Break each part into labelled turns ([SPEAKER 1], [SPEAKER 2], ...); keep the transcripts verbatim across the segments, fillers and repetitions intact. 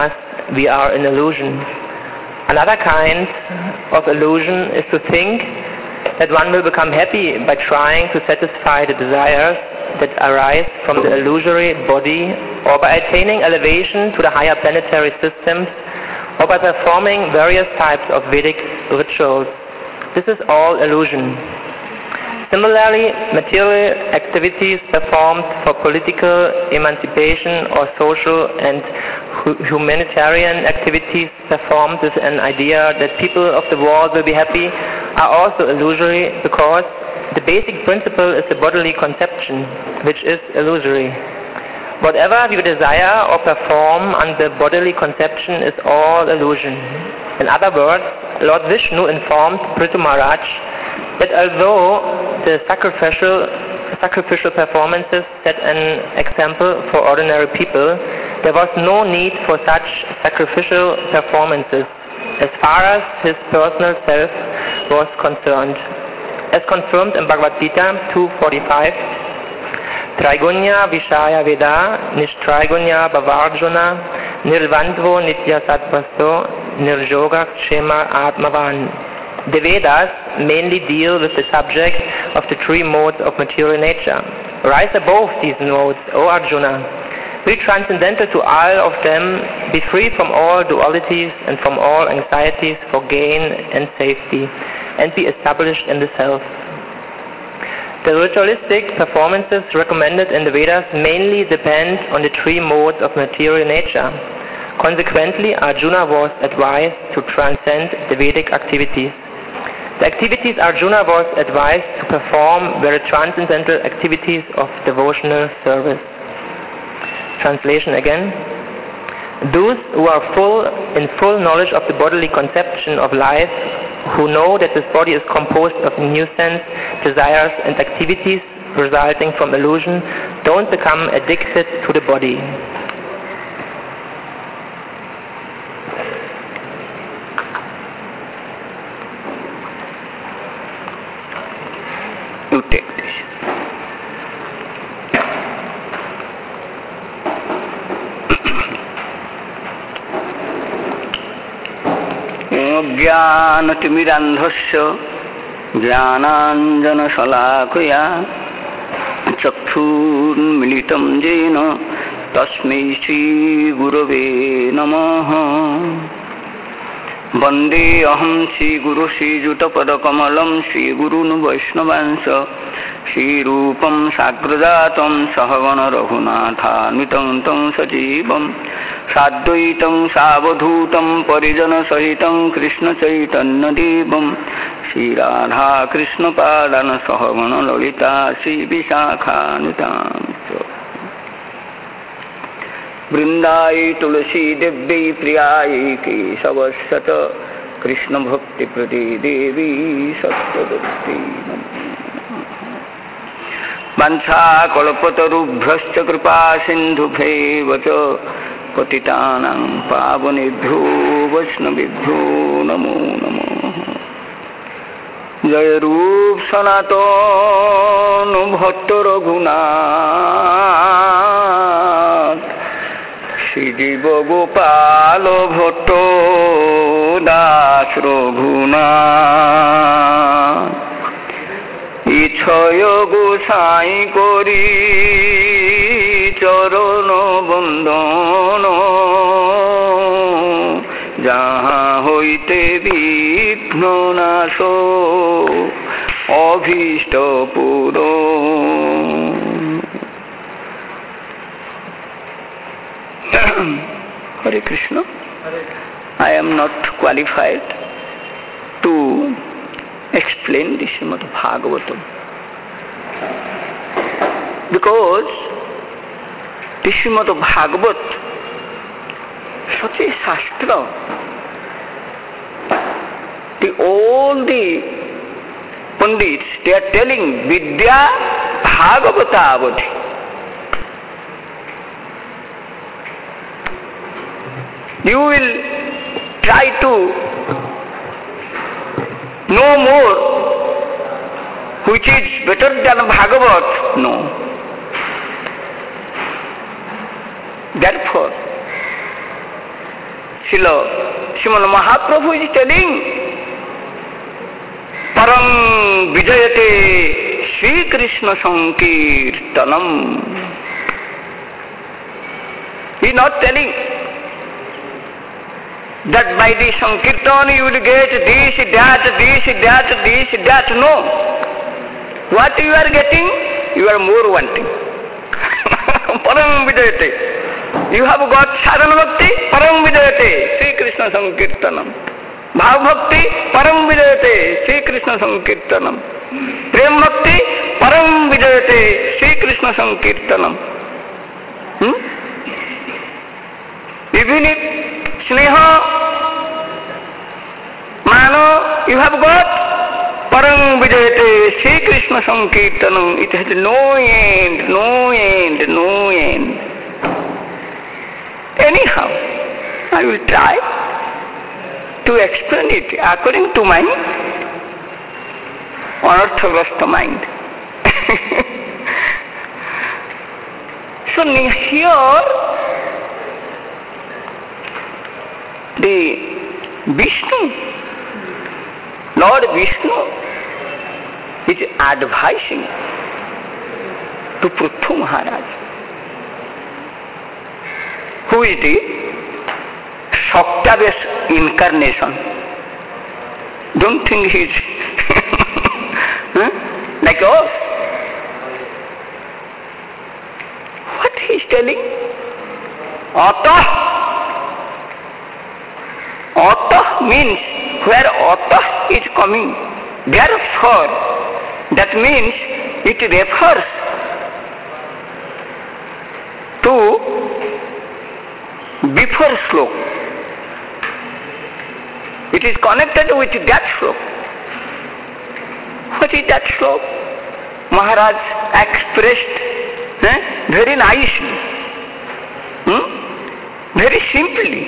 [SPEAKER 1] we are an illusion. Another kind of illusion is to think that one will become happy by trying to satisfy the desires that arise from the illusory body, or by attaining elevation to the higher planetary systems, or by performing various types of Vedic rituals. This is all illusion. Similarly, material activities performed for political emancipation or social and hu- humanitarian activities performed with an idea that people of the world will be happy are also illusory, because the basic principle is the bodily conception, which is illusory. Whatever you desire or perform under bodily conception is all illusion. In other words, Lord Vishnu informed Prithu Maharaj that although the sacrificial, sacrificial performances set an example for ordinary people, there was no need for such sacrificial performances as far as his personal self was concerned. As confirmed in Bhagavad Gita two forty-five, Traigunya Vishaya Veda Nishtraigunya Bhavarjuna Nirvandvo Nitya Sattvasto Nirjoga Kshema Atmavan. The Vedas mainly deal with the subject of the three modes of material nature. Rise above these modes, O Arjuna. Be transcendental to all of them, be free from all dualities and from all anxieties for gain and safety, and be established in the self. The ritualistic performances recommended in the Vedas mainly depend on the three modes of material nature. Consequently, Arjuna was advised to transcend the Vedic activities. The activities Arjuna was advised to perform were transcendental activities of devotional service. Translation again. Those who are full in full knowledge of the bodily conception of life, who know that this body is composed of nuisance, desires, and activities resulting from illusion, don't become addicted to the body.
[SPEAKER 2] You take this. ज्ञानतिमिरान्धस्य ज्ञानाञ्जनशलाकया चक्षुर्मिलितं येन तस्मै श्रीगुरवे नमः। वन्दे अहं श्रीगुरु श्रीयुतपदकमलं श्रीगुरून् वैष्णवांश श्रीरूपं साग्रजातं सहगण रघुनाथान्वितं तं सजीवं साद्वैतं सावधूतं परिजनसहितं कृष्णचैतन्यदेवं श्रीराधाकृष्णपादान् सहगण ललिता श्रीविशाखान्वितांश्च वृंदाई तुलसी देव्यै प्रियायै केशवशत कृष्ण भक्ति प्रति देवी सत्यवती वंशा कल्पतरुभ्यश्च कृपा सिन्धुभ्यैव च पतितानां पावनेभ्यो वैष्णवेभ्यो नमो नमः। जय रूप सनातन भट्ट रघुनाथ श्रीजीव गोपाल भट्ट दास रघुनाथ इच्छय गोसाई करी चरण बंदन जहाँ होइते विघ्न नाश अभीष्ट पूरण। Hare Krishna. I am not qualified to explain the Srimad Bhagavatam because the Srimad Bhagavat, such a Shastra, the, all the Pandits, they are telling Vidya Bhagavata Avadhi. You will try to know more which is better than Bhagavat. No. Srila Srimad Mahaprabhu is telling, Param Vijayate Sri Krishna Sankirtanam. He is not telling that by the Sankirtan you will get this, that, this, that, this, that. No. What you are getting, you are more wanting. Param Vijayate. You have got sadhana bhakti, param vijayate, Sri Krishna Sankirtanam. Bhav bhakti, param vijayate, Sri Krishna Sankirtanam. Prem bhakti, param vijayate, Sri Krishna Sankirtanam. Hmm? Even if sneha, mano, you have got param vijayate, Sri Krishna Sankirtanam. It has no end, no end, no end. Anyhow, I will try to explain it according to my unorthodox mind. So here, the Vishnu, Lord Vishnu is advising to Pruthu Maharaj, who is the Shaktavesh incarnation. Don't think he's huh? like us. What he is telling? Atah. Atah means where Atah is coming. Therefore, that means it refers to before slok. It is connected with that slok. What is that slok? Maharaj expressed eh, very nicely, hmm? very simply.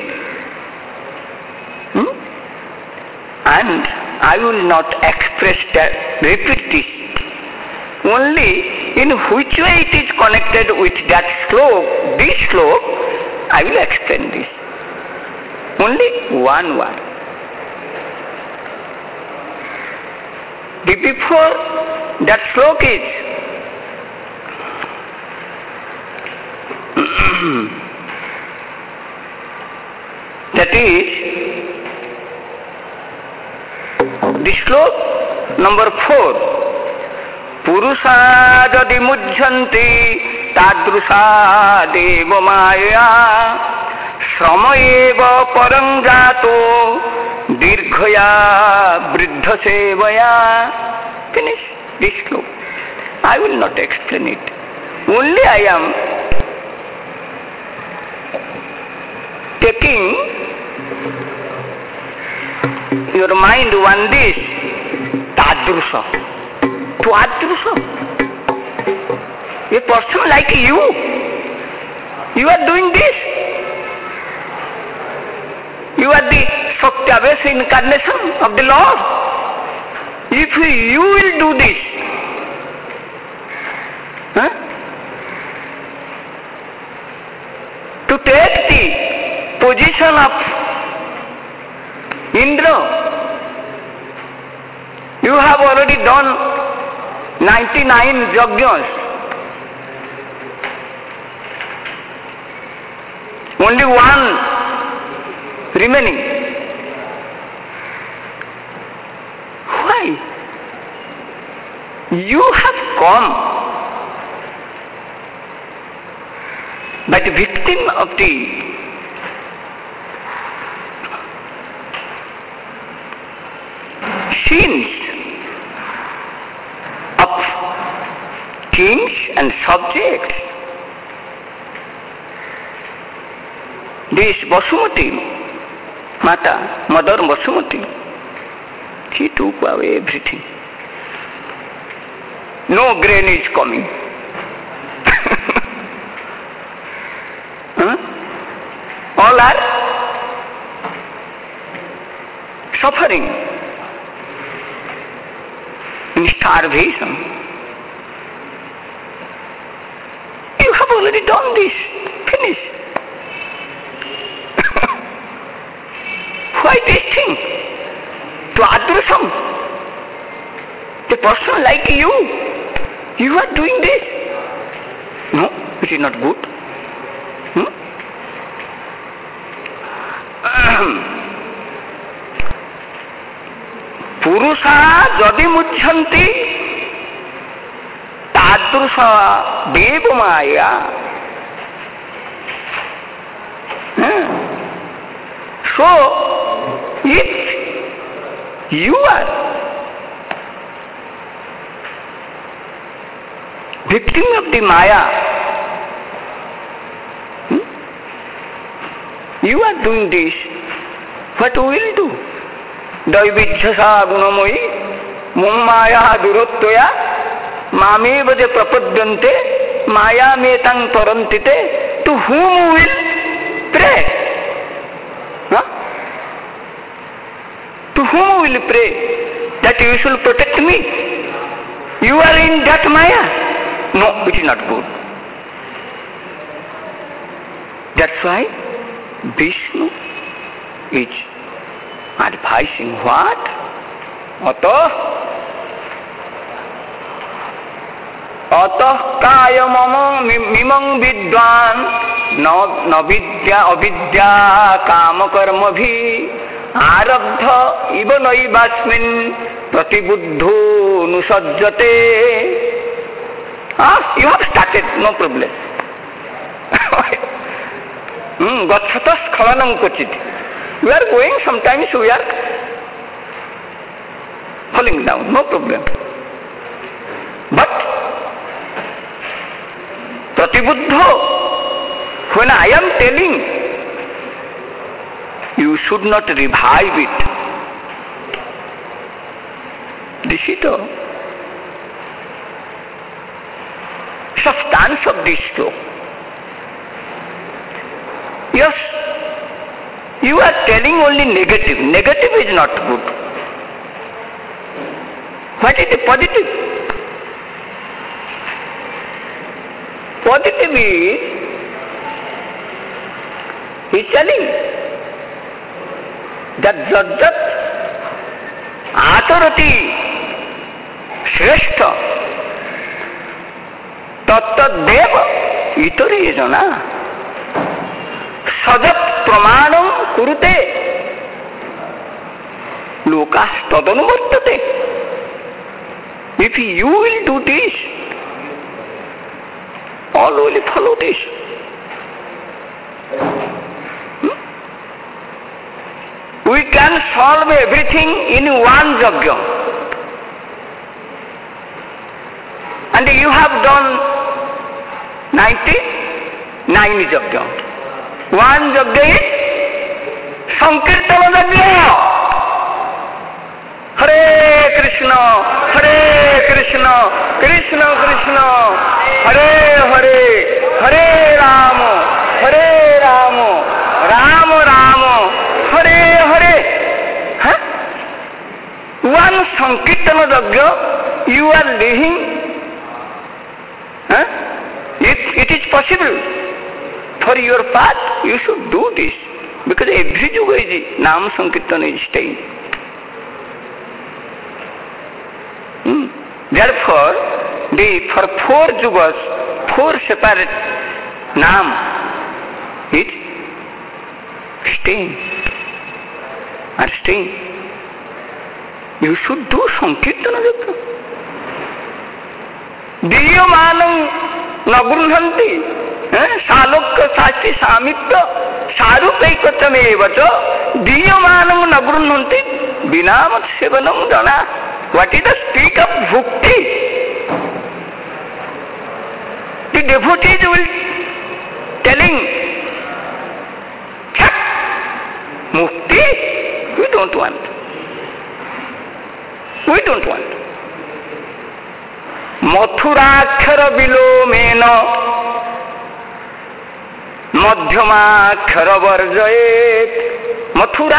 [SPEAKER 2] Hmm? And I will not express that, repeat this. Only in which way it is connected with that slok, this slok, I will explain this. Only one word. The before that slok is that is the slok number four. Purusha jadi mujjanti tadrusa deva maya sramayeva parang jato dirghaya vriddha sevaya. Finish this slok. I will not explain it. Only I am taking your mind on this tadrusa. Tadrusa. A person like you, you are doing this. You are the Shaktavesh incarnation of the Lord. If you will do this, huh? to take the position of Indra, you have already done ninety-nine yajnas. Only one remaining. Why? You have come by the victim of the sins of kings and subjects. This Vasumati, Mata, Mother Vasumati, she took away everything. No grain is coming. Huh? All are suffering in starvation. You have already done this. Finish. by this thing? To adrusam. The person like you, you are doing this. No, it is not good. Hmm? Purusha jadi muchanti tadrusa deva maya. Hmm. So, if you are victim of the maya, hmm? you are doing this, what we will do? Daivijhasa gunamoyi mummaya durottoya mamevade prapadyante maya metang parantite. To whom we will pray? Huh? To whom we will pray? That you should protect me. You are in that maya. No, it is not good. That's why Vishnu is advising what? Ato Atah kaya mamang mimang vidwan na vidya avidya kama karma bhi arabdha iva naivasmin pratibuddho nusajjate. Ah, you have started, no problem. Hmm, gacchata skhalanam kochit. We are going, sometimes we are falling down, no problem. But pratibuddho, when I am telling, you should not revive it. This is the substance of this sloka. Yes, you are telling only negative. Negative is not good. What is the positive? Positive is, he is telling that Jajjat Atarati Shrestha Tattad Deva Itari Jana Sajat Pramanam Kurute Lokas Tadanuvartate. If you will do this, all will follow this. Hmm? We can solve everything in one yajna. And you have done ninety-nine yajna. One yajna is Sankirtana yajna. Hare Krishna, Hare Krishna, Krishna Krishna, Hare Hare, Hare Rama, Hare Rama, Rama Rama, Hare Hare. Huh? One Sankirtana yajna you are living. Huh? If it is possible for your path, you should do this. Because every yuga is Nam Sankirtana is staying. Hmm. Therefore, the for four yugas, four separate Nam is staying. Are staying. You should do Sankirtana yajna. Diyamanam nagrunhanti salokya sasti samitya sarupaikatameva diyamanam nagrunhanti binamat sevanam jana. What is the speak of bhukti? The devotees will telling Chak, mukti we don't want. We don't want. Mathurakhara vilomena madhyamakhara varjayet. Mathura,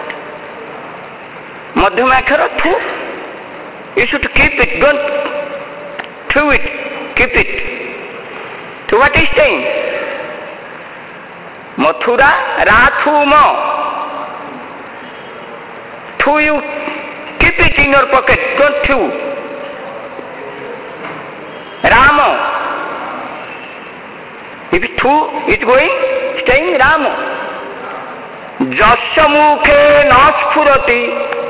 [SPEAKER 2] madhyamakhara thu. You should keep it, don't throw it, keep it. So what is saying? Mathura rathuma two, you keep it in your pocket, don't you? Rama. If two is going, staying Rama. Jasya mukhe naspurati.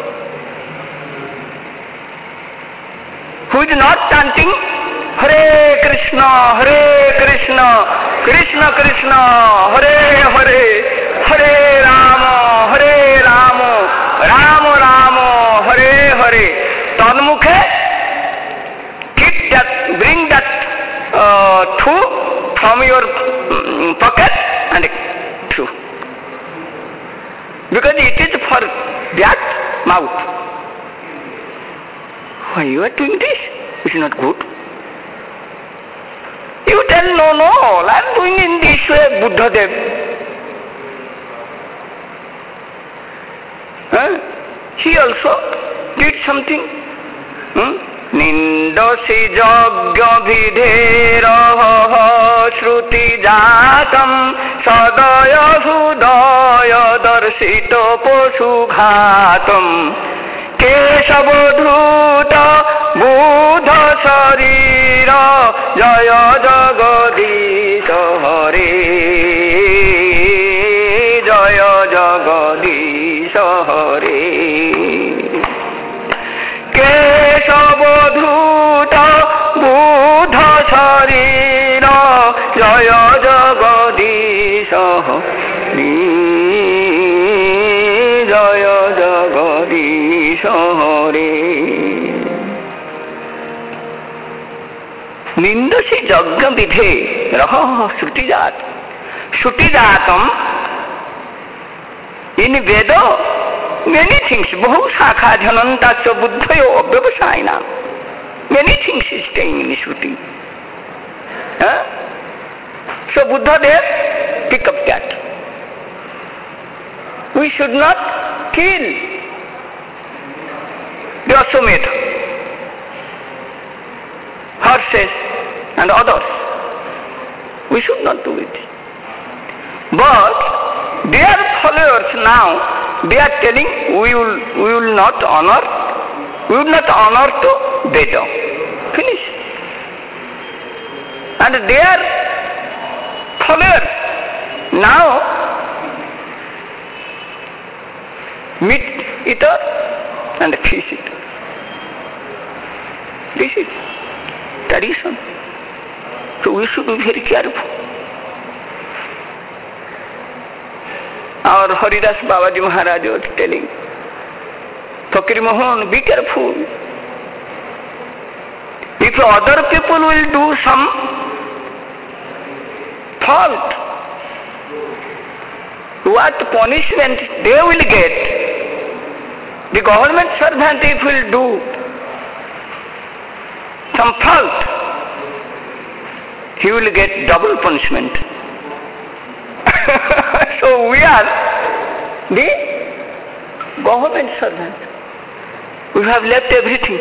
[SPEAKER 2] Who is not chanting Hare Krishna, Hare Krishna, Krishna Krishna, Hare Hare, Hare Rama, Hare Rama, Rama Rama, Hare Hare. Tanmukhe, keep that, bring that uh, two from your um, pocket and two. Because it is for that mouth. Why you are doing this? It is not good. You tell, no, no, I am doing in this way, Buddha Dev. Huh? He also did something. Hmm? Nindasi jagya vidhera shruti jatam sadaya sudaya darshita poshu ghatam keshavadhuta buddha sharira jaya jagadisha hare jaya jagadisha hare keshavadhuta buddha sharira jaya jagadisha hare jaya jagadisha hare. Nindasi jagya vidhe raha shrutijat. Shrutijatam, in Veda, many things, bahu shakha dhanantasya buddhayo avyavasayana. Many things is staying in Shruti. Huh? So Buddha there, pick up that. We should not kill the Ashwamedha, horses and others. We should not do it. But their followers now, they are telling we will, we will not honor, we will not honor to Veda. Finish. And their followers now meat eater and fish eater. This is tradition. So we should be very careful. Our Haridas Babaji Maharaj was telling, Fakir Mohan, be careful. If other people will do some fault, what punishment they will get? The government servant, if will do some fault, he will get double punishment. So we are the government servant. We have left everything.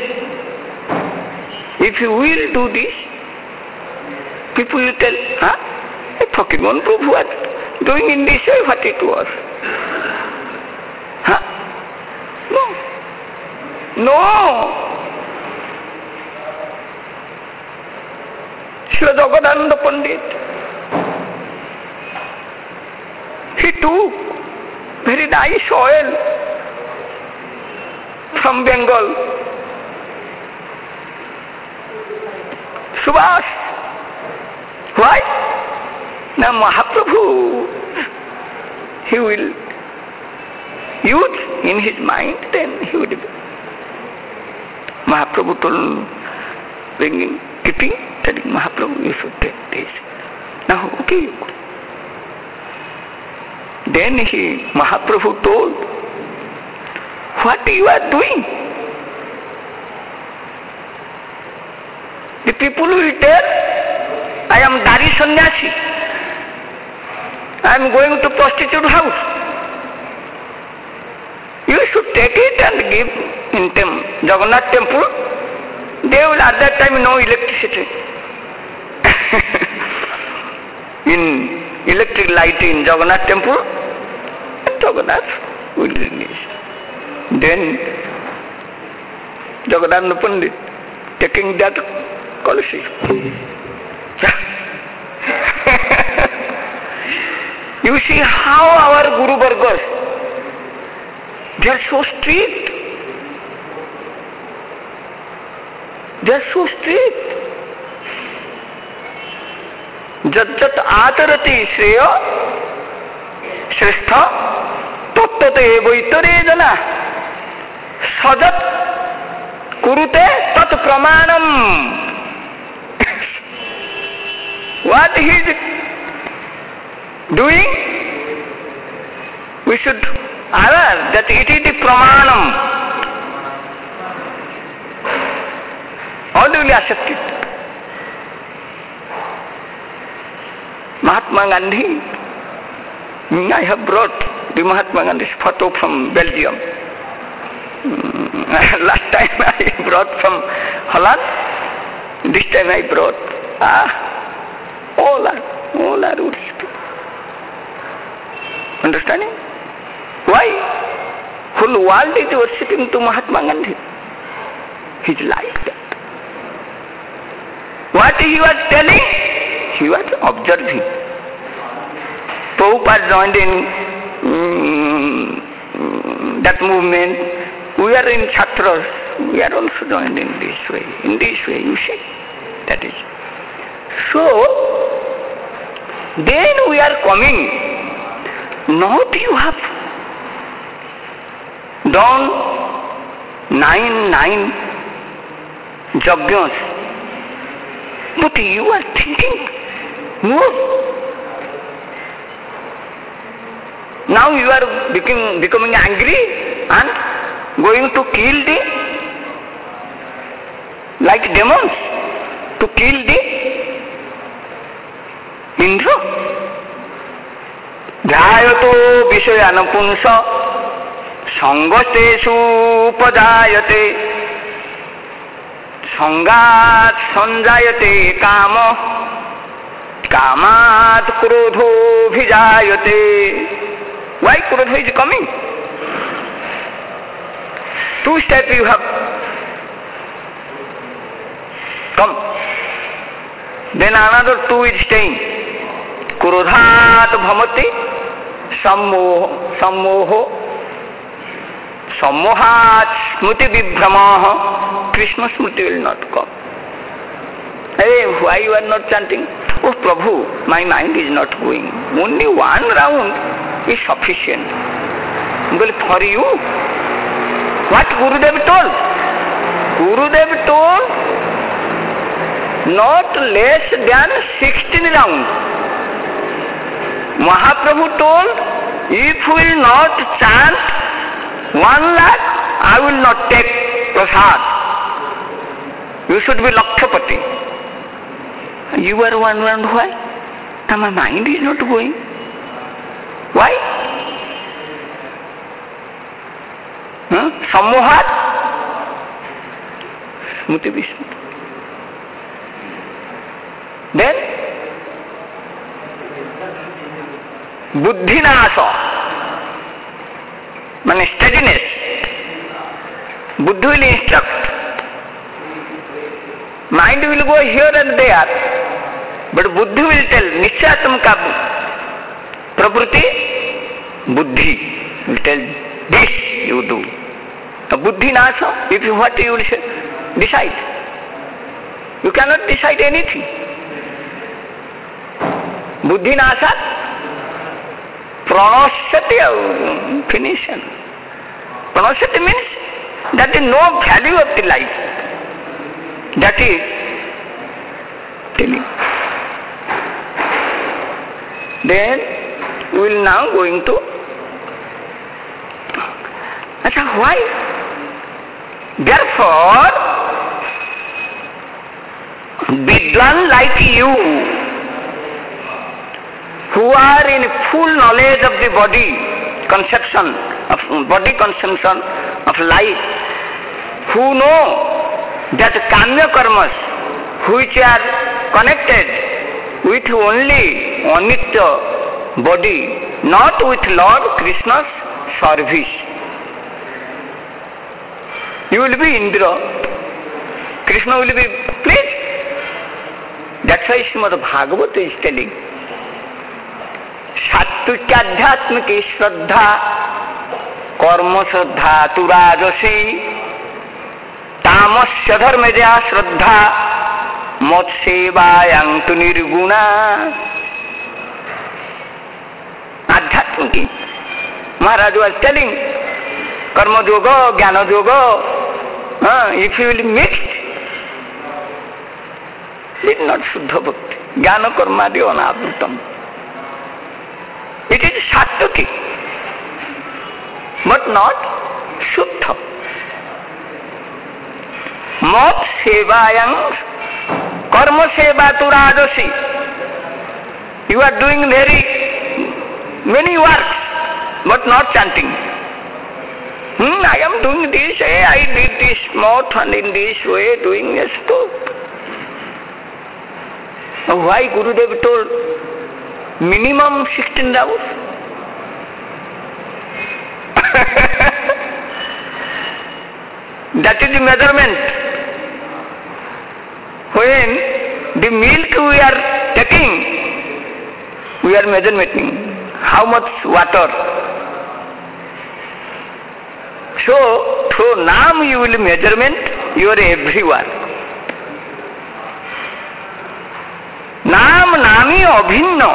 [SPEAKER 2] If you will do this, people will tell, huh? Fakir Mohan Prabhu was doing in this way what it was. Huh? No. No. Srila Jagadananda Pandit, he took very nice oil from Bengal. Subhas. Why? Now Mahaprabhu, he will use in his mind, then he would be. Mahaprabhu told, bringing, keeping, telling Mahaprabhu, you should take this. Now, okay. Then he, Mahaprabhu told, what you are doing? The people will tell, I am Dari Sannyasi. I am going to prostitute house. You should take it and give in tem Jagannath temple. They will at that time no electricity. In electric light in Jagannath temple, and Jagannath will release. Then Jagadanda Pandit taking that Kalasi. You see how our Guru Vargas, they are so strict. They are so strict. Jajjat atarati shreya shrestha tattat evaitare jana sajat kurute tat pramanam. What he is doing, we should aware that it is the pramanam. How do we accept it? Mahatma Gandhi, I have brought the Mahatma Gandhi's photo from Belgium. Last time I brought from Holland, this time I brought, ah, all are, all are worshipping. Understanding? Why? Whole world is worshipping to Mahatma Gandhi. His life. What he was telling, he was observing. Prabhupada joined in um, that movement. We are in Chhatras. We are also joined in this way. In this way, you see. That is. So, then we are coming. Not you have done nine, nine yajnas. But you are thinking more. Now you are becoming, becoming angry and going to kill the, like demons, to kill the Indra. Dhyayato vishayana punsa sangastesu upadayate sangat sanjayate kama kamat krodho bhijayate. Why krodho is coming? Two steps you have come. Then another two is staying. Krodhat bhamati sammoho sammoho sammohat smriti vibhramaha. Krishna smriti will not come. Hey, why you are not chanting? Oh Prabhu, my mind is not going. Only one round is sufficient. Well, for you, what Gurudev told? Gurudev told not less than sixteen rounds. Mahaprabhu told, if we will not chant one lakh, I will not take prasad. You should be Lakshapati. You are one round, why? Now my mind is not going. Why? Huh? Sammohat Smriti Vishnu. Then Buddhinasa, means steadiness. Buddhi will instruct. Mind will go here and there, but Buddhi will tell, Nishatam ka Prakriti, Buddhi will tell, this you do. A Buddhi nasa, if you what you will say, decide. You cannot decide anything. Buddhi nasa, pranasati, finish. Pranasati means that is no value of the life. That is telling. Then we will now going to. Achha, why? Therefore, Vidwan like you, who are in full knowledge of the body conception, of body consumption of life, who know that kamya karmas which are connected with only Anitya body, not with Lord Krishna's service. You will be Indra. Krishna will be pleased. That's why Srimad Bhagavata is telling. Sattvikyadhyatmiki shraddha karma shraddha tu rajasi tamasya dharmeja shraddha mat sevayang tu nirguna. Adhyatmiki. Maharaj was telling karma yoga, jnana yoga, uh, if you will mix, it is not Shuddha Bhakti. Jnana karma di anavrutam. It is Sattvic, but not Shuddha. Mat sevayang karma seva tu rajasi. You are doing very many works, but not chanting. Hmm, I am doing this, I did this moth and in this way doing this too. Why Gurudev told minimum sixteen rounds? That is the measurement. When the milk we are taking, we are measuring how much water. So, through Nam you will measurement your everywhere. Nam Nami Abhinna.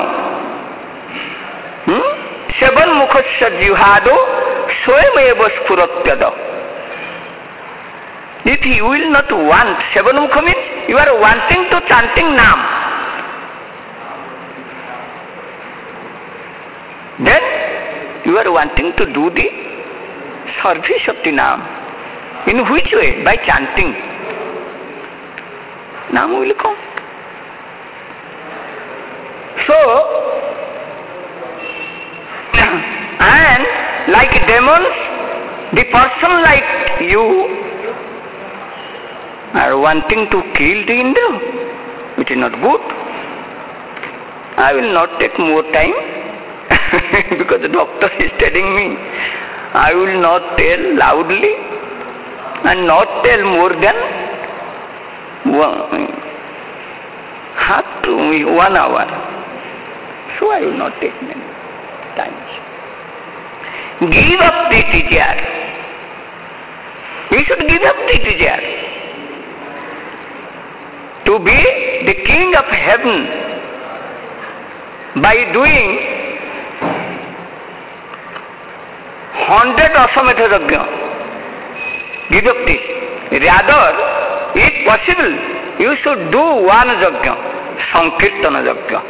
[SPEAKER 2] Hmm? Seven Mukhasya Jihado Swayam Eva Spuratyada. If you will not want, seven Mukha means you are wanting to chanting Nam. Then you are wanting to do the service of the Nam. In which way? By chanting. Nam will come. So, and like demons, the person like you are wanting to kill the Indra, which is not good. I will not take more time because the doctor is telling me I will not tell loudly and not tell more than one, half to one hour. So I will not take many times. Give up the desire. We should give up the desire. To be the king of heaven by doing hundred Aswametha Yajna. Give up this. Rather, if possible, you should do one Yajna, Sankirtana Yajna.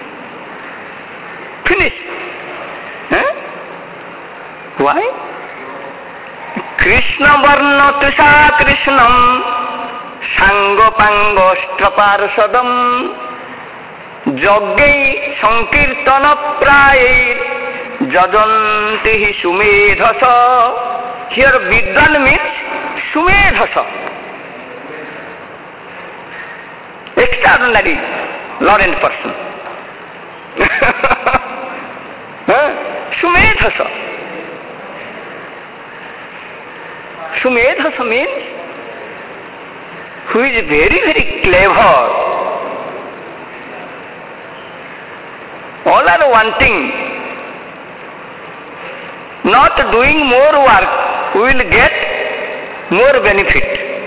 [SPEAKER 2] Finish. Eh? Why? Krishna Varna Trisha Krishnam Sangopango Straparsadam Jogge Sankirtana Praye Jajanti Sumedhasa. Here Vidwan means Sumedhasa. Extraordinary learned person. Sumedhasa. Sumedhasa means who is very, very clever. All are wanting, not doing more work, we will get more benefit.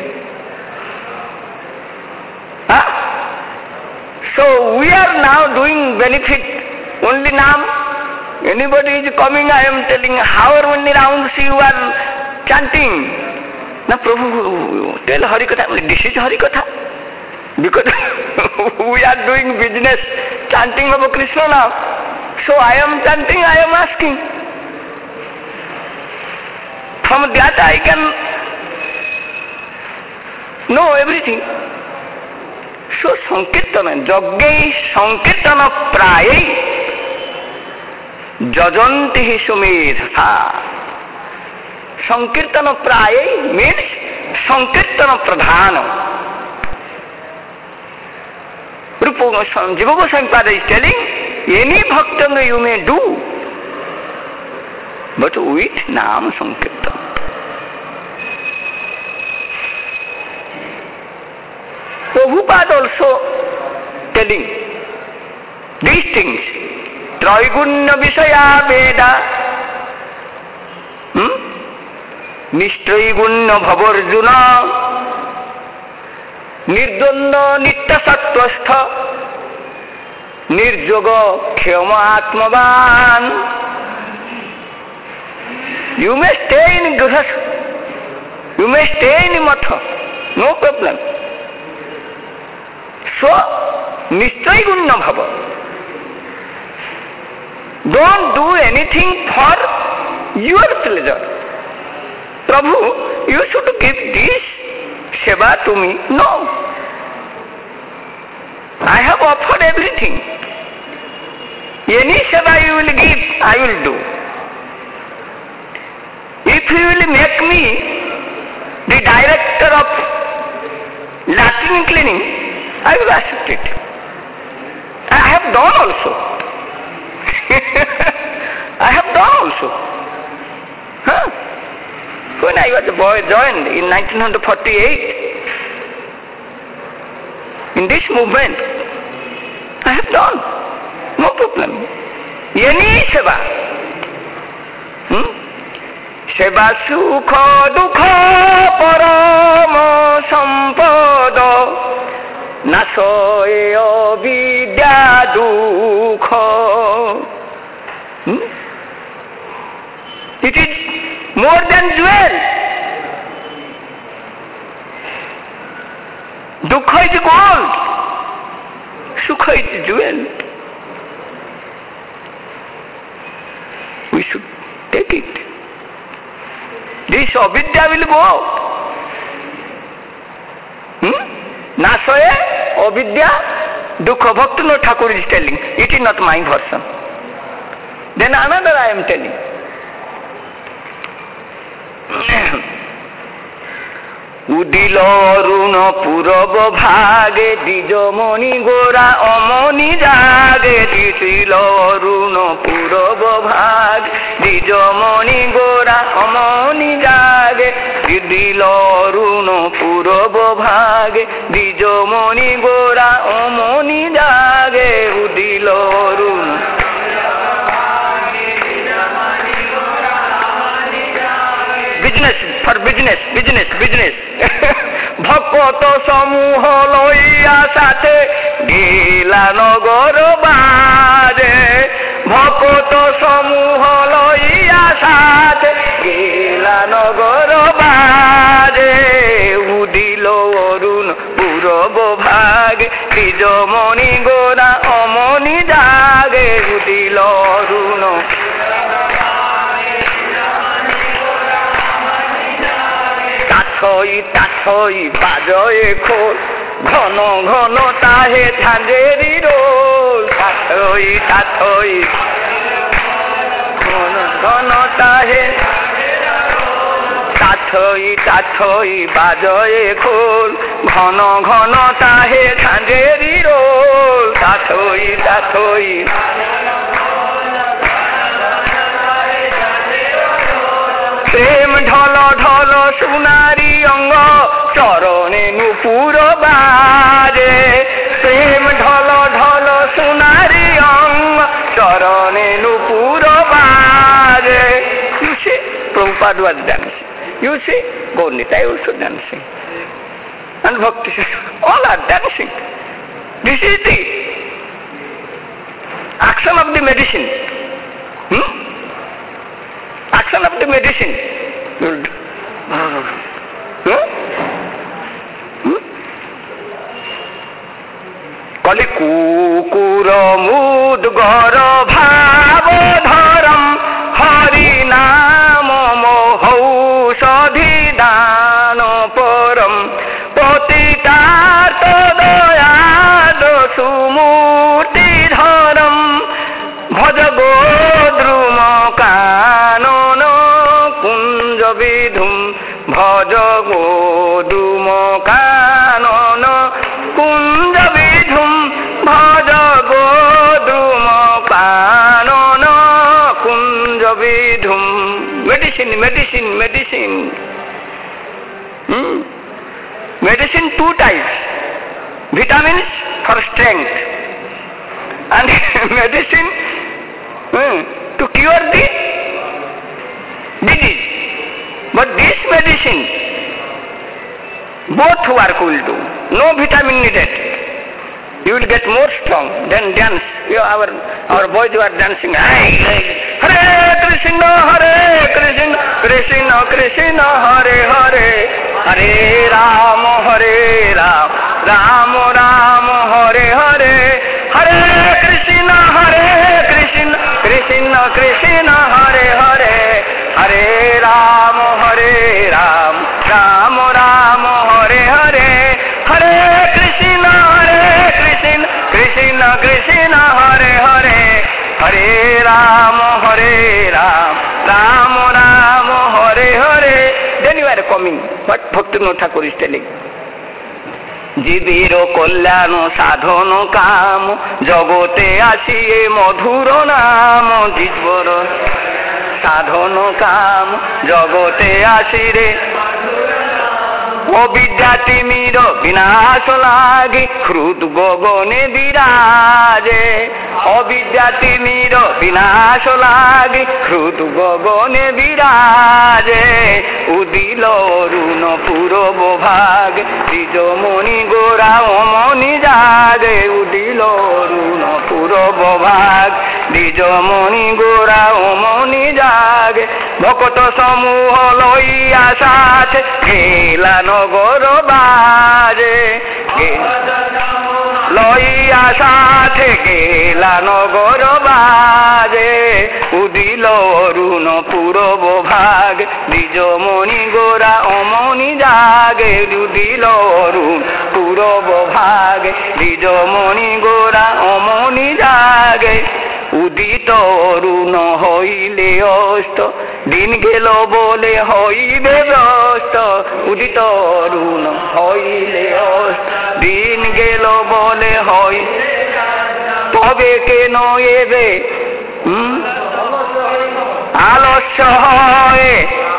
[SPEAKER 2] Huh? So we are now doing benefit only now. Anybody is coming, I am telling how many rounds you are chanting. Now Prabhu, tell Harikatha. This is Harikatha. Because we are doing business, chanting of Krishna now. So I am chanting, I am asking. From that I can know everything. So Sankirtana, Jagge Sankirtana Praye Jajanti Sumedhasa. Sankirtana Praye means Sankirtana Pradhana. Rupa Goswami, Jiva Goswami Pada is telling, any bhaktanga you may do, but with Nam Sankirtana. Prabhupada also telling these things. Traigunya Visaya Veda. Hmm? Nishtraigunya Bhavarjuna. Nirdvanda Nitya Sattvastha. Nirjoga Khyama Atmavan. You may stay in Grihastha. You may stay in Matha. No problem. So, Nishtraigunya Bhava. Don't do anything for your pleasure. Prabhu, you should give this seva to me. No. I have offered everything. Any seva you will give, I will do. If you will make me the director of latrine cleaning, I will accept it. I have done also. I have done also. Huh? When I was a boy, joined in nineteen forty-eight, in this movement, I have done. No problem. Any seva. Hmm? Seva sukha dukha parama sampada nasoye avidya dukha. Hmm? It is more than jewel. Dukha is gold. Sukha is jewel. We should take it. This avidya will go. Hmm? Nasoye avidya dukha. Bhaktivinoda Thakur is telling. It is not my version. Then another I am telling. উদিল অরুণ পূরব ভাগে দ্বিজমণি গোরা অমনি জাগে দিছিল অরুণ পূরব ভাগ দ্বিজমণি গোরা অমনি জাগে দিল অরুণ পূরব ভাগে দ্বিজমণি গোরা অমনি জাগে উদিল অরুণ business for business business business ভকত সমূহ লইয়া সাথে গেলা নগর বাজে ভকত সমূহ লইয়া সাথে গেলা নগর বাজে উদিল অরুণ পূরব ভাগে দ্বিজমণি গোরা অমনি জাগে উদিল অরুণ তাথই তাথই বাজয়ে খোল ঘন ঘন তাহে ঝাঁঝেরি রোল তাথই তাথই ঘন ঘন তাহে তাথই তাথই বাজয়ে খোল ঘন ঘন তাহে ঝাঁঝেরি রোল তাথই তাথই প্রেম ঢল ঢল সোনারি অঙ্গ চরণে নুপুর বাজে প্রেম ঢল ঢল সোনারি অঙ্গ চরণে নুপুর বাজে You see, Prabhupada was dancing. You see, Gaurnita also dancing. And Bhakti, all are dancing. This is the action of the medicine. Hmm? Action of the medicine. Hmm? Hmm? Kali kukur mudgar bhav dharam hari naam mohaushadhi dano param patitartha dayado sumurti dharam bhaja godruma kanana kunja vidhum bhaja godruma kanana kunja vidhum bhaja godruma kanana kunja vidhum. Medicine, medicine, medicine. Hmm? Medicine two types. vitamins for strength, and medicine hmm, to cure the disease. But this medicine, both work will do. No vitamin needed. You will get more strong. Then dance. You know, our our boys who are dancing. Hare Krishna, Hare Krishna, Krishna Krishna, Hare Hare, Hare Rama, Hare Rama, Rama Rama, Hare Hare, Hare Krishna, Hare Krishna, Krishna Krishna, Hare Hare, Hare Rama, Hare Rama, Rama Rama, Hare Hare, Hare Krishna, Hare Krishna, Krishna Krishna, Hare Hare, Hare Rama, Hare Rama, Rama Rama, Hare Hare. Then you are coming. What Bhaktivinoda Thakur is telling? জীবের কল্যাণ সাধন কাম জগতে আসিয়ে মধুর নাম জীবর সাধন কাম জগতে আসিরে অবিদ্যা তিমির বিনাশ লাগি হৃদ গগনে বিরাজে অবিদ্যা তিমির বিনাশ লাগি হৃদ গগনে বিরাজে উদিল অরুণ পূরব ভাগ দ্বিজমণি গোরা অমনি জাগে উদিল অরুণ পূরব ভাগ দ্বিজমণি গোরা অমনি জাগে ভকত সমূহ লইয়া সাথে খেলা নগর বাজে লইয়া সাথে গেলা নগর বাজে উদিল অরুণ পূরব ভাগ দ্বিজমণি গোরা অমনি জাগে উদিল অরুণ পূরব ভাগ দ্বিজমণি গোরা অমনি জাগে উদিত অরুণ হইলে অস্ত দিন গেল বলে হইবে ভ্রষ্ট উদিত অরুণ হইলে অস্ত দিন গেল বলে হই তবে কেন এবে আলস্য হয়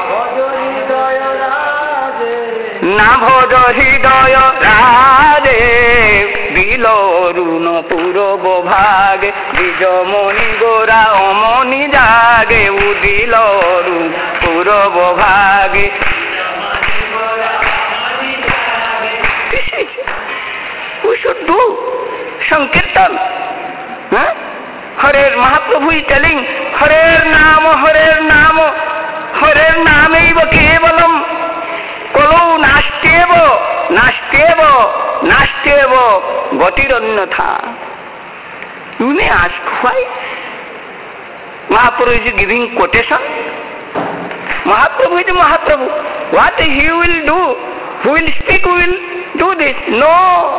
[SPEAKER 2] না ভজ হৃদয় রাজে দিল অরুণ পূরব ভাগ দ্বিজমণি গোরা অমনি জাগে উদিল অরুণ পূরব ভাগে We should do Sankirtan. Huh? Harer Mahaprabhu is telling Harer Nama, Harer Nama, Harer Namaiva Kevalam Kolo Nastevo, Nastevo, Nastevo, Gatirannatha. You may ask why? Mahaprabhu is giving quotation. Mahaprabhu is Mahaprabhu. What he will do? Who will speak? Who will do this? No.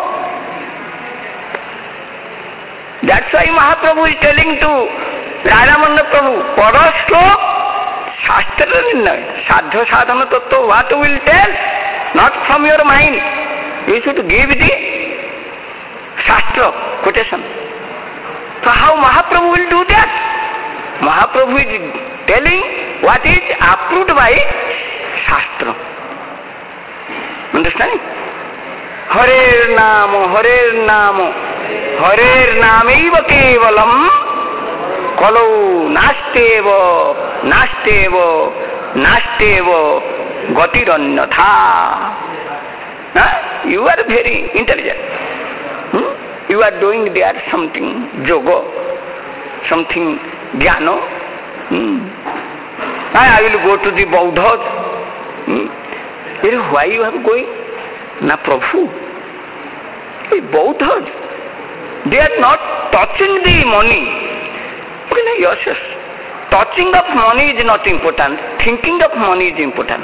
[SPEAKER 2] That's why Mahaprabhu is telling to Radhamana Prabhu, Parashlo Shastra Nirnay, Sadhya Sadhana Tattva, what you will tell? Not from your mind. You should give the Shastra quotation. So how Mahaprabhu will do that? Mahaprabhu is telling what is approved by Shastra. Understanding? Harer Namo, Harer Namo, Harer Namaiva Kevalam Kalo Nastevo, Nastevo, Nastevo Gatirannatha. Huh? You are very intelligent. Hmm? You are doing there something yoga, something jnana. Hmm? I will go to the Buddhas. Hmm? Why you are going? Na Prabhu. Hey, Buddhas, they are not touching the money. Okay, yes, yes. Touching of money is not important. Thinking of money is important.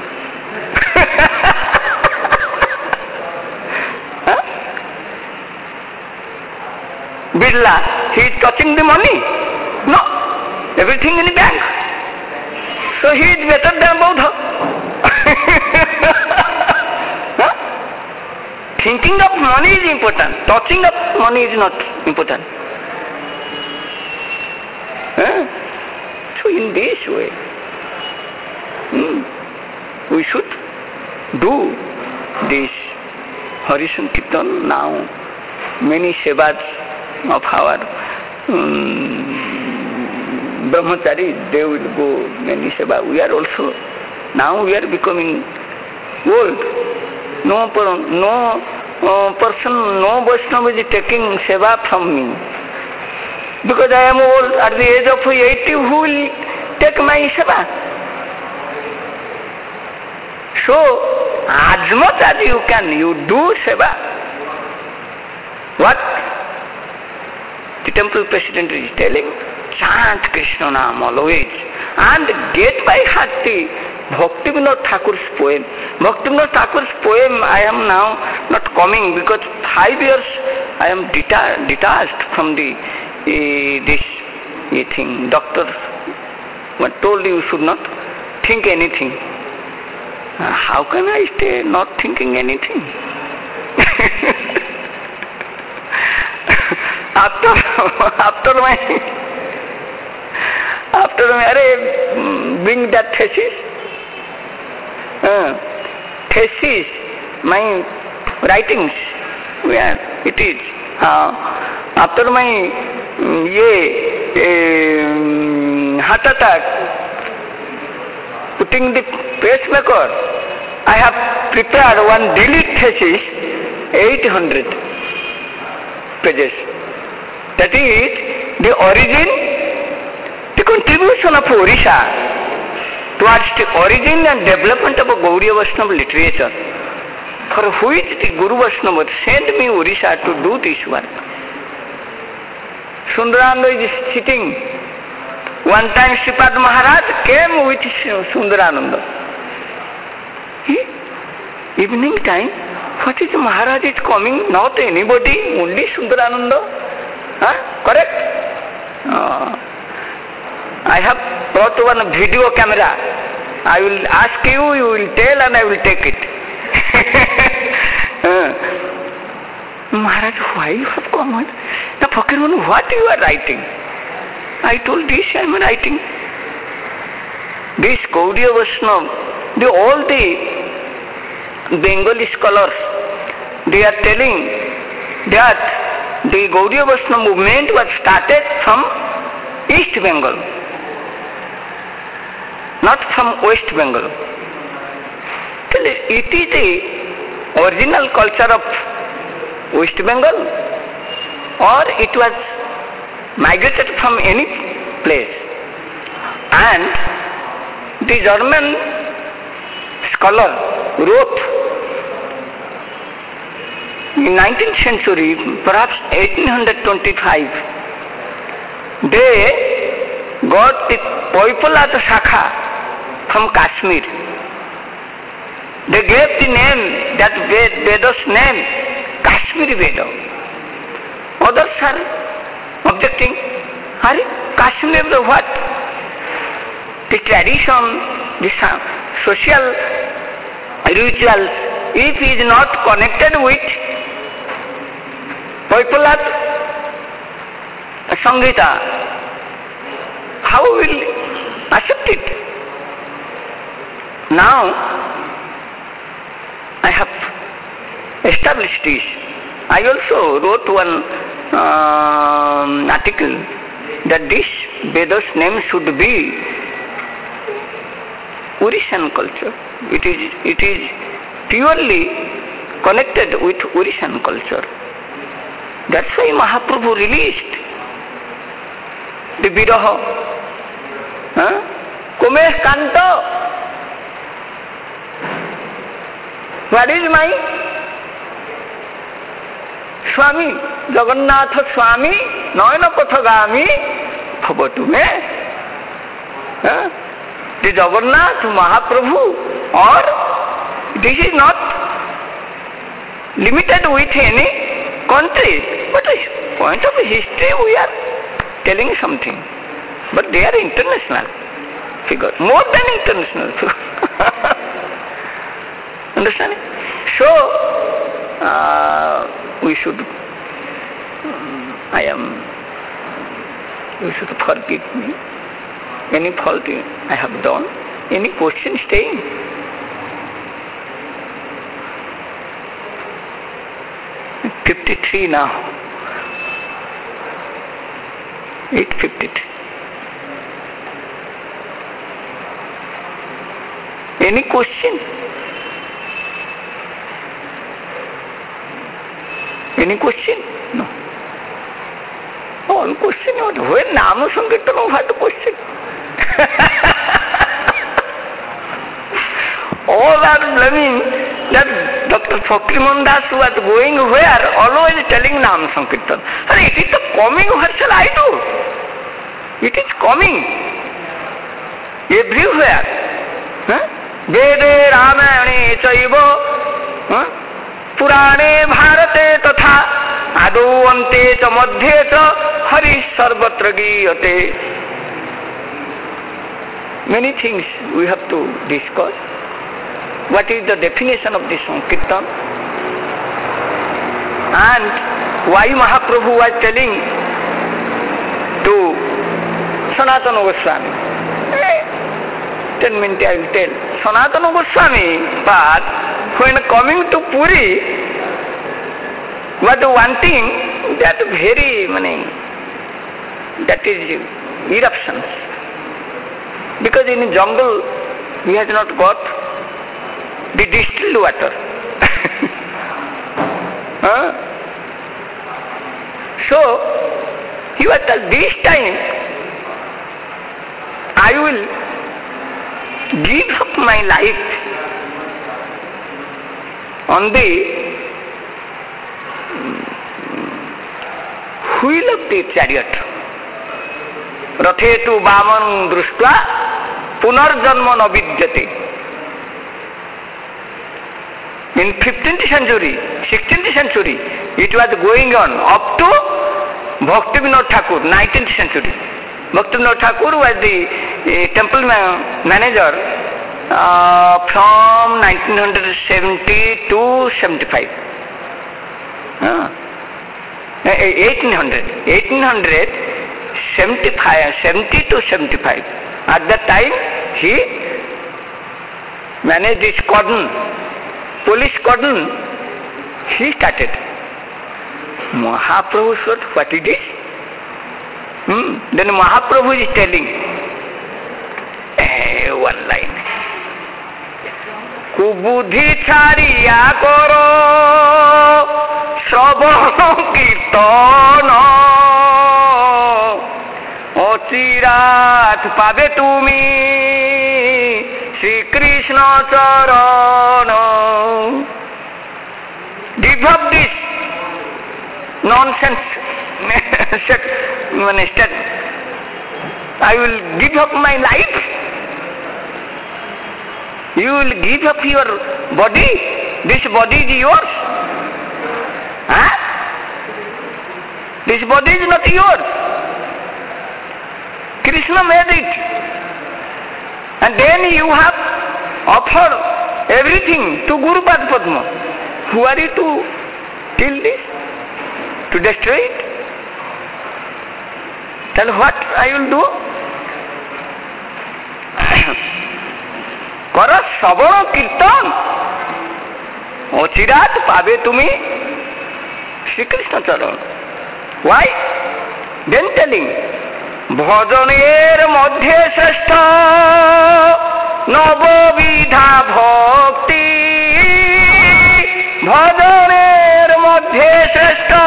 [SPEAKER 2] Huh? Birla, he is touching the money? No. Everything in the bank. So he is better than Buddha. Huh? Thinking of money is important. Touching of money is not important. Huh? So in this way, hmm, we should do this Hari Sankirtan now. many sevas of our um, brahmacharis, they will go many seva. We are also, now we are becoming old. No, no uh, person, no Vaishnava is taking seva from me. Because I am old, at the age of eighty, who will take my seva? So, as much as you can, you do seva. What the temple president is telling, chant Krishna Nam always and get by heart the Bhaktivinoda Thakur's poem. Bhaktivinoda Thakur's poem I am now not coming because five years I am deta- detached from the uh, this uh, thing. Doctor told you should not think anything. Uh, how can I stay not thinking anything? after after my after my bring that thesis, uh, thesis, my writings, where it is. Uh, after my yeah, uh, heart attack, putting the pacemaker, I have prepared one daily thesis, eight hundred pages. That is the origin, the contribution of Orissa towards the origin and development of a Gaudiya Vaishnava literature, for which the Guru Vaishnava sent me Orissa to do this work. Sundarananda is sitting. One time Sripad Maharaj came with Sundarananda. Evening time, what is Maharaj is coming? Not anybody, only Sundarananda. Huh? Correct? Uh, I have brought one video camera. I will ask you, you will tell and I will take it. uh, Maharaj, why you have come? Now, Fakirman, what you are writing? I told this I am writing. This Gaudiya Vaishnava, the, all the Bengali scholars, they are telling that the Gaudiya Vaishnava movement was started from East Bengal, not from West Bengal. It is the original culture of West Bengal, or it was migrated from any place. And the German scholar wrote in nineteenth century, perhaps eighteen twenty-five, they got the Poipalata Shakha from Kashmir. They gave the name, that Veda's name, Kashmiri Veda. Others are objecting, Hari, Kashmir the what? The tradition, the social rituals, if it is not connected with Poipalat Sangita, how will accept it? Now, I have established this. I also wrote one uh, article that this Veda's name should be Orissan culture. It is, it is purely connected with Orissan culture. That's why Mahaprabhu released the Viraha. Huh? Kumesh Kanto. What is my Swami? Jagannatha Swami, Noyana Pathagami, Bhavatume. Huh? The Jagannath Mahaprabhu, or this is not limited with any country, but a point of history we are telling something. But they are international figure, more than international figure. Understand? So, uh, we should, I am, you should forgive me. Any fault I have done, any question staying. fifty-three now. eight fifty-three. Any question? Any question? No. All question. When Nama Sankirtan, what the question? All are blaming that Doctor Fakriman Das was going where, always telling Nam Sankirtan. And it is the coming, what shall I do? It is coming everywhere. Huh? Vede Ramayane Chaiva huh? Purane Bharate Tatha Ado Ante Cha Madhye Cha Hari Sarvatra Giyate. Many things we have to discuss. What is the definition of this Sankirtan? And why Mahaprabhu was telling to Sanatana Goswami? Eh, ten minutes I will tell. Sanatana Goswami, but when coming to Puri, what wanting, that very, many, that is eruptions. Because in the jungle, he has not got the distilled water. huh? So, he was at this time, I will give up my life on the wheel of the chariot. Rathetu Vaman Drushtva Punarjanma na Vidyate. In fifteenth century, sixteenth century, it was going on up to Bhaktivinoda Thakur, nineteenth century. Bhaktivinoda Thakur was the uh, temple ma- manager uh, from nineteen seventy to seventy-five. Uh, eighteen hundred. eighteen seventy-five, seventy to seventy-five. At that time, he managed this cordon. Police cordon, he started. Mahaprabhu said, what it is? Hmm. Then Mahaprabhu is telling, eh, one line. Kubuddhi chariya koro, sravana kirtana, ochirat pabe tumi, Shri Krishna Charana. Give up this nonsense. I will give up my life. You will give up your body. This body is yours. Huh? This body is not yours. Krishna made it. And then you have offered everything to Guru Pad Padma. Who are you to kill this? To destroy it? Then what I will do? Kara Savana Kirtan. Ochirat Pabe Tumi Shri Krishna Charan. Why? Then telling Bhajaner Madhye Srestha Navavidha Bhakti Bhajaner Madhye Srestha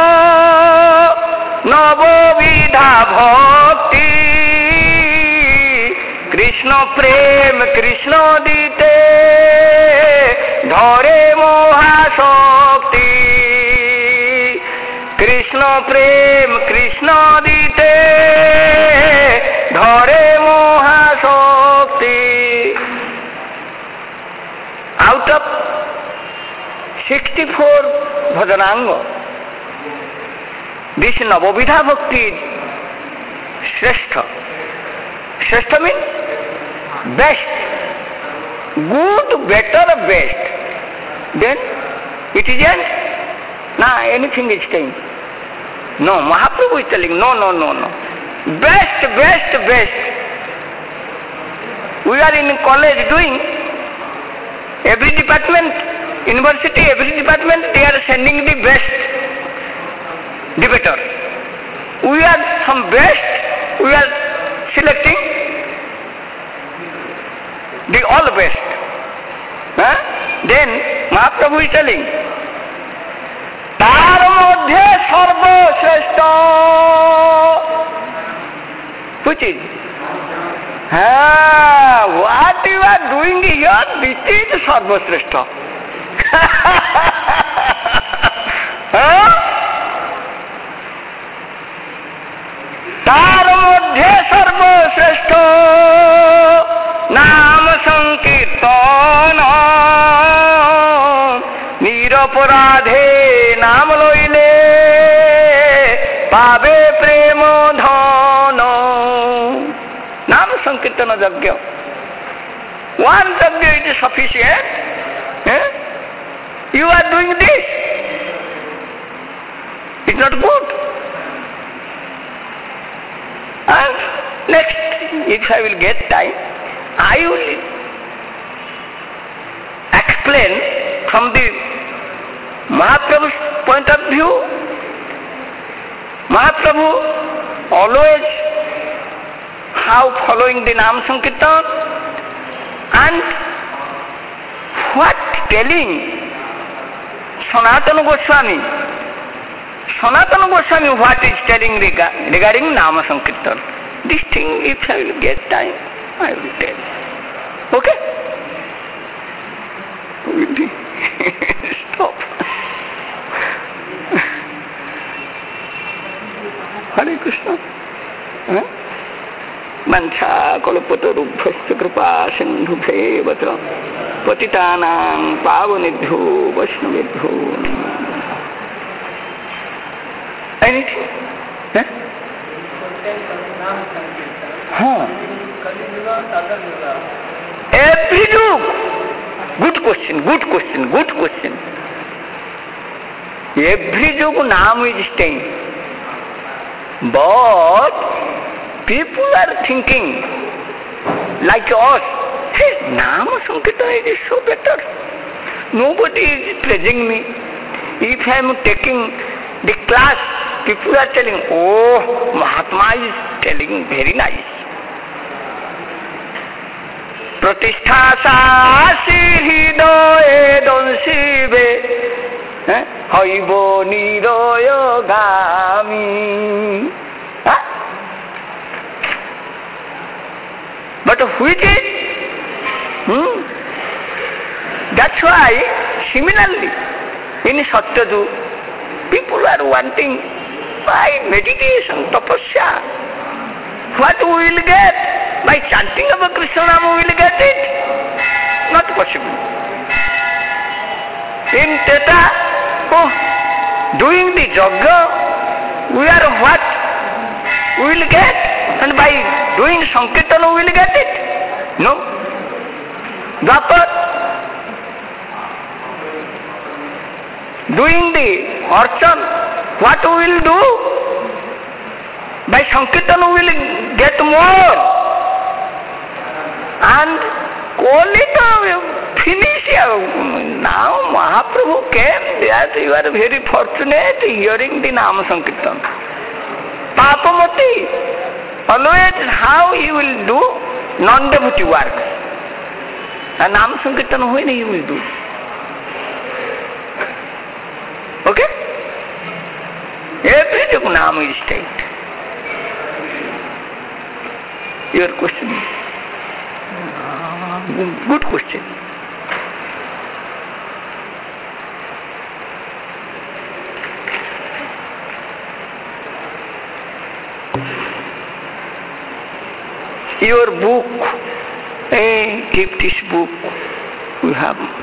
[SPEAKER 2] Navavidha Bhakti Krishna Prem Krishna Dite Dhare Moha Shakti Krishna Prem Krishna Dite Dhare Moha Shakti. Out of sixty-four bhajananga, this Navavidha Bhakti is Shrestha. Shrestha means best, good, better, best. Then it is an, nah, anything is saying. No, Mahaprabhu is telling, no, no, no, no. Best, best, best. We are in college doing, every department, university, every department, they are sending the best. debaters. We are some best, we are selecting the all best. Huh? Then Mahaprabhu is telling, তার মধ্যে সর্বশ্রেষ্ঠ, which is, ah, what you are doing here, this is সর্বশ্রেষ্ঠ. Huh? তার মধ্যে সর্বশ্রেষ্ঠ নাম সংকীর্তন, নিরপরাধে নাম লইলে পাবে প্রেম ধন। নাম সংকীর্তন যজ্ঞ, one যজ্ঞ it is sufficient. Eh? You are doing this, it's not good. And next, if I will get time, I will explain from the Mahaprabhu's point of view. Mahaprabhu always how following the Nam Sankirtan and what telling Sanatana Goswami. Sanatana Goswami what is telling regarding Nama Sankirtan. This thing, if I will get time, I will tell. Okay? Stop. Hare Krishna. Huh? Mancha kalpatarubhasya kripa sindhubheva cha patitanam pavanebhyo vaishnavebhyo. Anything? Huh? Huh. Every look. Good question, good question, good question. Every look Nam is staying. But people are thinking like us, hey, Nam Sankirtan is so better. Nobody is praising me. If I am taking the class, people are telling, oh, Mahatma is telling very nice. Pratishtha sasi hridoye donsibe hoibo niroyo gami. But which is? Hmm? That's why, similarly, in Satyaju, people are wanting by meditation, tapasya. What we will get? By chanting of Krishna Nama we will get it? Not possible. In Teta, oh, doing the yoga, we are what? We will get? And by doing Sankirtan we will get it? No. Dwapar, doing the archan, what we will do? By Sankirtan we will get more. And Kolita will finish. Now Mahaprabhu came, that you are very fortunate hearing the Nama Sankirtan. Papamati, always how you will do non-devotee work. And Nama Sankirtan when you will do. Okay? Every day Nama is state. Your question. Good question. Your book, hey, keep this book. We have